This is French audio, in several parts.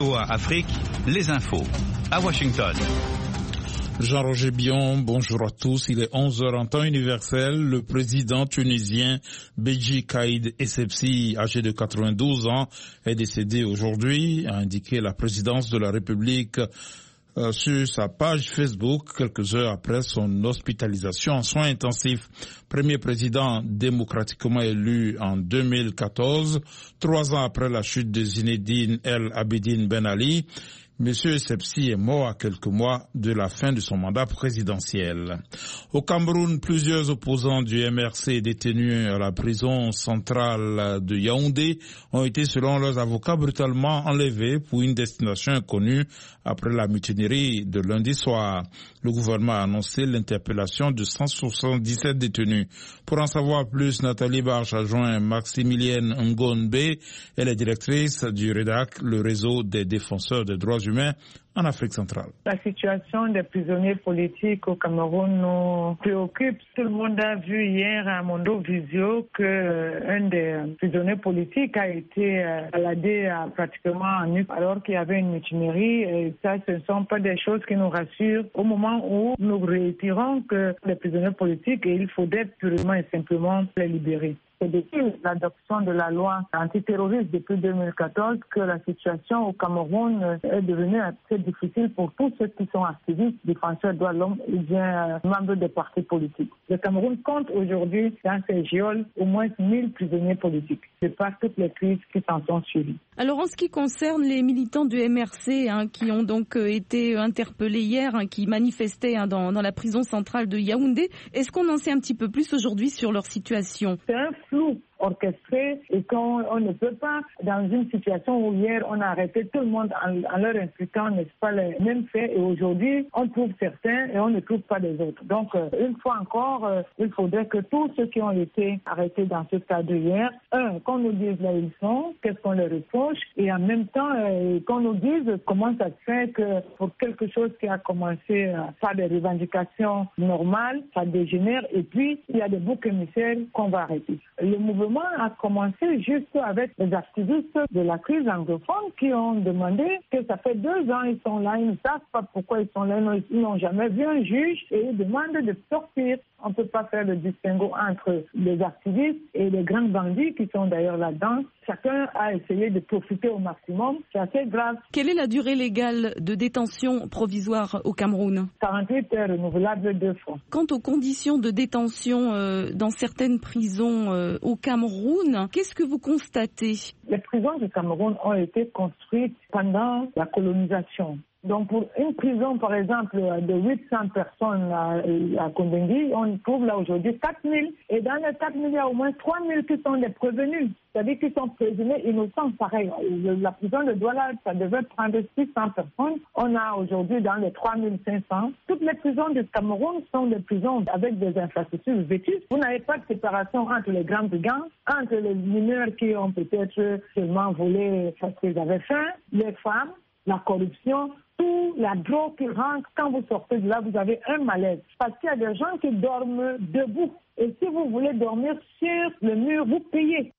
Afrique, les infos. À Washington. Jean-Roger Bion, bonjour à tous. Il est 11h en temps universel. Le président tunisien Beji Caïd Essebsi, âgé de 92 ans, est décédé aujourd'hui, a indiqué la présidence de la République sur sa page Facebook quelques heures après son hospitalisation en soins intensifs. Premier président démocratiquement élu en 2014, 3 ans après la chute de Zinedine El Abidine Ben Ali. Monsieur Essebsi est mort à quelques mois de la fin de son mandat présidentiel. Au Cameroun, plusieurs opposants du MRC détenus à la prison centrale de Yaoundé ont été, selon leurs avocats, brutalement enlevés pour une destination inconnue après la mutinerie de lundi soir. Le gouvernement a annoncé l'interpellation de 177 détenus. Pour en savoir plus, Nathalie Barche a joint Maximilienne Ngonbe. Elle est directrice du REDAC, le réseau des défenseurs des droits humains en Afrique centrale. La situation des prisonniers politiques au Cameroun nous préoccupe. Tout le monde a vu hier à Mondovisio qu'un des prisonniers politiques a été baladé pratiquement en nu alors qu'il y avait une mutinerie. Et ça, ce ne sont pas des choses qui nous rassurent au moment où nous réitérons que les prisonniers politiques, il faudrait purement et simplement les libérer. C'est depuis l'adoption de la loi antiterroriste depuis 2014 que la situation au Cameroun est devenue assez difficile pour tous ceux qui sont activistes, défenseurs des droits de l'homme et bien membres des partis politiques. Le Cameroun compte aujourd'hui dans ses geôles au moins 1000 prisonniers politiques, de par toutes les crises qui s'en sont suivies. Alors en ce qui concerne les militants du MRC qui ont donc été interpellés hier, qui manifestaient dans la prison centrale de Yaoundé, est-ce qu'on en sait un petit peu plus aujourd'hui sur leur situation ? C'est un flou orchestré et qu'on ne peut pas, dans une situation où hier on a arrêté tout le monde en leur imputant, n'est-ce pas, les mêmes faits, et aujourd'hui on trouve certains et on ne trouve pas les autres. Donc une fois encore, il faudrait que tous ceux qui ont été arrêtés dans ce cadre hier, qu'on nous dise là où ils sont, qu'est-ce qu'on leur reproche, et en même temps qu'on nous dise comment ça se fait que pour quelque chose qui a commencé par des revendications normales, ça dégénère, et puis il y a des boucs émissaires qu'on va arrêter. Le mouvement a commencé juste avec les activistes de la crise anglophone qui ont demandé que ça fait 2 ans ils sont là, ils ne savent pas pourquoi ils sont là, ils n'ont jamais vu un juge et ils demandent de sortir. On ne peut pas faire le distinguo entre les activistes et les grands bandits qui sont d'ailleurs là-dedans. Chacun a essayé de profiter au maximum. C'est assez grave. Quelle est la durée légale de détention provisoire au Cameroun ? 48 heures renouvelables 2 fois. Quant aux conditions de détention dans certaines prisons au Cameroun, qu'est-ce que vous constatez ? Les prisons du Cameroun ont été construites pendant la colonisation. Donc pour une prison, par exemple, de 800 personnes à Kondengui, on trouve là aujourd'hui 4000. Et dans les 4000, il y a au moins 3000 qui sont des prévenus. C'est-à-dire qu'ils sont présumés innocents, pareil. La prison de Douala, ça devait prendre 600 personnes. On a aujourd'hui dans les 3500. Toutes les prisons du Cameroun sont des prisons avec des infrastructures vétustes. Vous n'avez pas de séparation entre les grands brigands, entre les mineurs qui ont peut-être seulement volé parce qu'ils avaient faim, les femmes, la corruption, tout, la drogue qui rentre. Quand vous sortez de là, vous avez un malaise. Parce qu'il y a des gens qui dorment debout. Et si vous voulez dormir sur le mur, vous payez.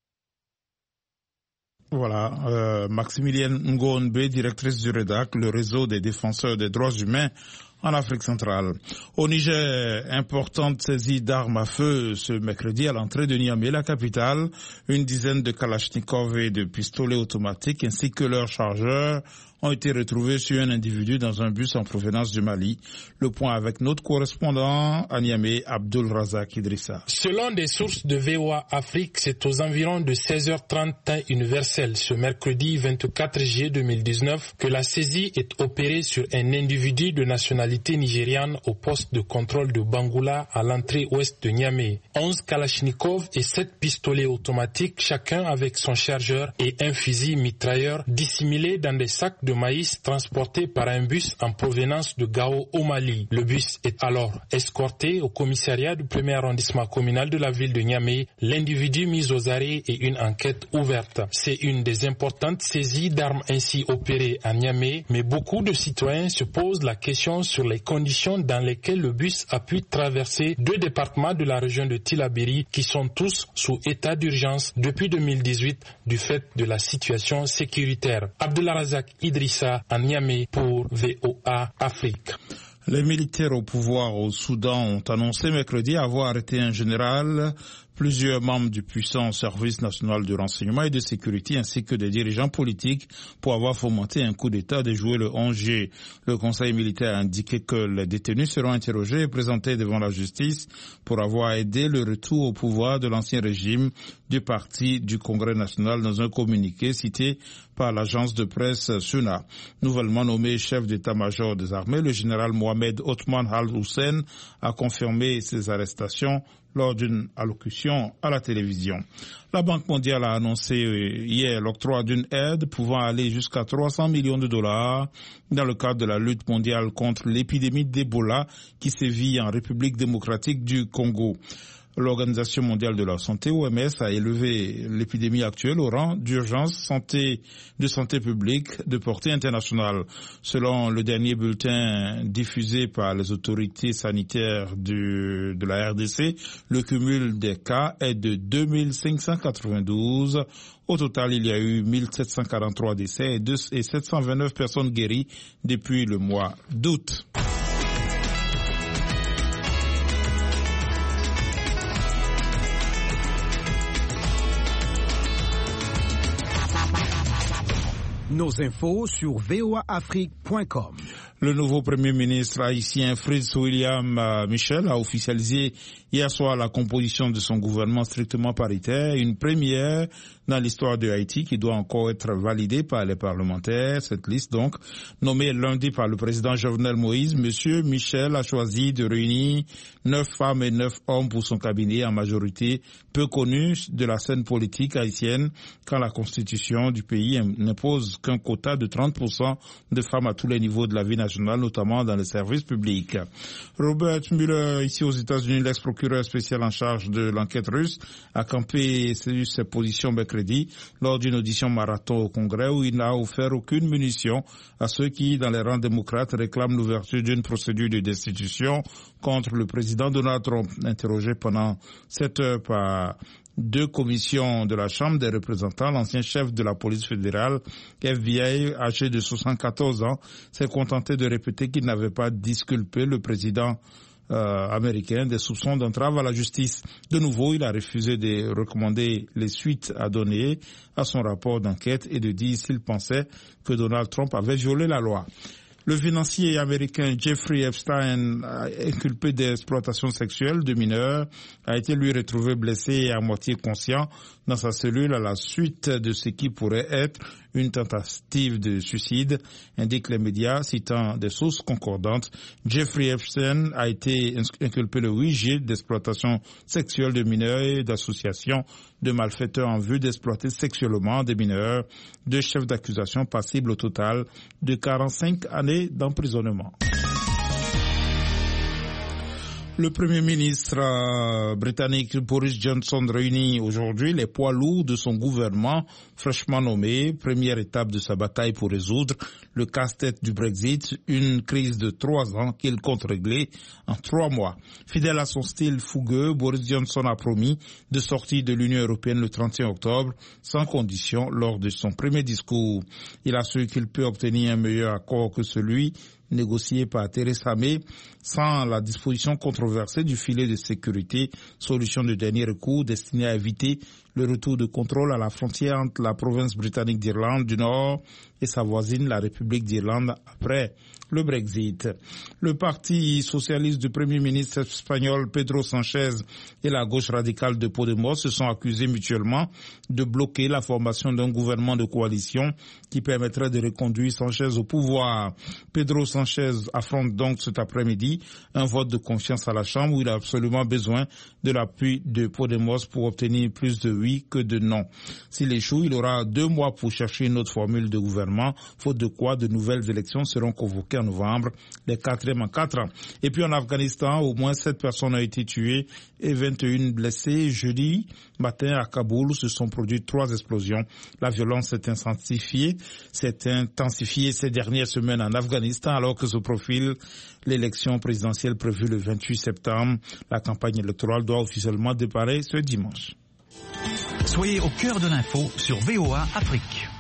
Voilà, Maximilienne Ngonbe, directrice du REDAC, le réseau des défenseurs des droits humains en Afrique centrale. Au Niger, importante saisie d'armes à feu ce mercredi à l'entrée de Niamey, la capitale. Une dizaine de kalachnikovs et de pistolets automatiques ainsi que leurs chargeurs ont été retrouvés sur un individu dans un bus en provenance du Mali. Le point avec notre correspondant à Niamey, Abdul Razak Idrissa. Selon des sources de VOA Afrique, c'est aux environs de 16h30 temps universel ce mercredi 24 juillet 2019 que la saisie est opérée sur un individu de nationalité nigériane au poste de contrôle de Bangoula à l'entrée ouest de Niamey. 11 kalachnikovs et 7 pistolets automatiques, chacun avec son chargeur et un fusil mitrailleur dissimulés dans des sacs de de maïs transportés par un bus en provenance de Gao au Mali. Le bus est alors escorté au commissariat du premier arrondissement communal de la ville de Niamey. L'individu mis aux arrêts et une enquête ouverte. C'est une des importantes saisies d'armes ainsi opérées à Niamey, mais beaucoup de citoyens se posent la question sur les conditions dans lesquelles le bus a pu traverser 2 départements de la région de Tillabéri qui sont tous sous état d'urgence depuis 2018 du fait de la situation sécuritaire. Abdulrazak Idrissa à Niamey pour VOA Afrique. Les militaires au pouvoir au Soudan ont annoncé mercredi avoir arrêté un général, plusieurs membres du puissant service national de renseignement et de sécurité ainsi que des dirigeants politiques pour avoir fomenté un coup d'État déjoué le 11 juillet. Le conseil militaire a indiqué que les détenus seront interrogés et présentés devant la justice pour avoir aidé le retour au pouvoir de l'ancien régime du parti du Congrès national dans un communiqué cité par l'agence de presse SUNA. Nouvellement nommé chef d'état-major des armées, le général Mohamed Othman Al-Hussein a confirmé ces arrestations lors d'une allocution à la télévision. La Banque mondiale a annoncé hier l'octroi d'une aide pouvant aller jusqu'à 300 millions de dollars dans le cadre de la lutte mondiale contre l'épidémie d'Ebola qui sévit en République démocratique du Congo. L'Organisation mondiale de la santé, OMS, a élevé l'épidémie actuelle au rang d'urgence de santé publique de portée internationale. Selon le dernier bulletin diffusé par les autorités sanitaires de la RDC, le cumul des cas est de 2592. Au total, il y a eu 1743 décès et 729 personnes guéries depuis le mois d'août. Nos infos sur voaafrique.com. Le nouveau Premier ministre haïtien Fritz William Michel a officialisé hier soir la composition de son gouvernement strictement paritaire, une première dans l'histoire de Haïti qui doit encore être validée par les parlementaires. Cette liste donc, nommée lundi par le président Jovenel Moïse, Monsieur Michel a choisi de réunir 9 femmes et 9 hommes pour son cabinet, en majorité peu connus de la scène politique haïtienne, quand la constitution du pays n'impose qu'un quota de 30% de femmes à tous les niveaux de la vie nationale, notamment dans les services publics. Robert Mueller, ici aux États-Unis, l'ex-procureur spécial en charge de l'enquête russe, a campé sur ses positions mercredi lors d'une audition marathon au Congrès où il n'a offert aucune munition à ceux qui, dans les rangs démocrates, réclament l'ouverture d'une procédure de destitution contre le président Donald Trump. Interrogé pendant 7 heures par 2 commissions de la Chambre des représentants, l'ancien chef de la police fédérale, FBI, âgé de 74 ans, s'est contenté de répéter qu'il n'avait pas disculpé le président américain des soupçons d'entrave à la justice. De nouveau, il a refusé de recommander les suites à donner à son rapport d'enquête et de dire s'il pensait que Donald Trump avait violé la loi. Le financier américain Jeffrey Epstein, inculpé d'exploitation sexuelle de mineurs, a été lui retrouvé blessé et à moitié conscient dans sa cellule à la suite de ce qui pourrait être une tentative de suicide, indiquent les médias citant des sources concordantes. Jeffrey Epstein a été inculpé le 8 juillet d'exploitation sexuelle de mineurs et d'association de malfaiteurs en vue d'exploiter sexuellement des mineurs, 2 chefs d'accusation passibles au total de 45 années d'emprisonnement. Le Premier ministre britannique Boris Johnson réunit aujourd'hui les poids lourds de son gouvernement fraîchement nommé, première étape de sa bataille pour résoudre le casse-tête du Brexit, une crise de 3 ans qu'il compte régler en 3 mois. Fidèle à son style fougueux, Boris Johnson a promis de sortir de l'Union européenne le 31 octobre sans condition lors de son premier discours. Il a su qu'il peut obtenir un meilleur accord que celui négocié par Theresa May sans la disposition controversée du filet de sécurité, solution de dernier recours destinée à éviter le retour de contrôle à la frontière entre la province britannique d'Irlande du Nord et sa voisine, la République d'Irlande, après le Brexit. Le parti socialiste du Premier ministre espagnol Pedro Sanchez et la gauche radicale de Podemos se sont accusés mutuellement de bloquer la formation d'un gouvernement de coalition qui permettrait de reconduire Sanchez au pouvoir. Pedro Sanchez affronte donc cet après-midi un vote de confiance à la Chambre où il a absolument besoin de l'appui de Podemos pour obtenir plus de oui que de non. S'il échoue, il aura 2 mois pour chercher une autre formule de gouvernement gouvernement, faute de quoi de nouvelles élections seront convoquées en novembre, les 4e en 4 ans. Et puis en Afghanistan, au moins 7 personnes ont été tuées et 21 blessées. Jeudi matin à Kaboul se sont produites 3 explosions. La violence s'est intensifiée ces dernières semaines en Afghanistan alors que se profile l'élection présidentielle prévue le 28 septembre. La campagne électorale doit officiellement démarrer ce dimanche. Soyez au cœur de l'info sur VOA Afrique.